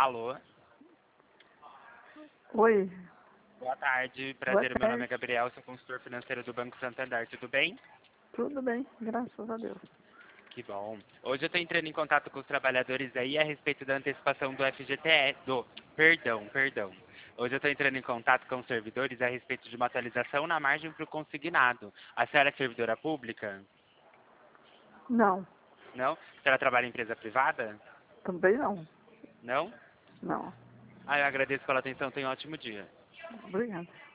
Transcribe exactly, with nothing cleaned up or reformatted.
Alô? Oi, Boa tarde, boa prazer, meu nome é tarde. Gabriel, sou consultor financeiro do Banco Santander, tudo bem? Tudo bem, graças a Deus. Que bom. Hoje eu estou entrando em contato com os trabalhadores aí a respeito da antecipação do F G T S, do, perdão, perdão. Hoje eu estou entrando em contato com os servidores a respeito de uma atualização na margem para o consignado. A senhora é servidora pública? Não, Não? A senhora trabalha em empresa privada? também não. Não? Não, Ah, eu agradeço pela atenção, tenha um ótimo dia. obrigada.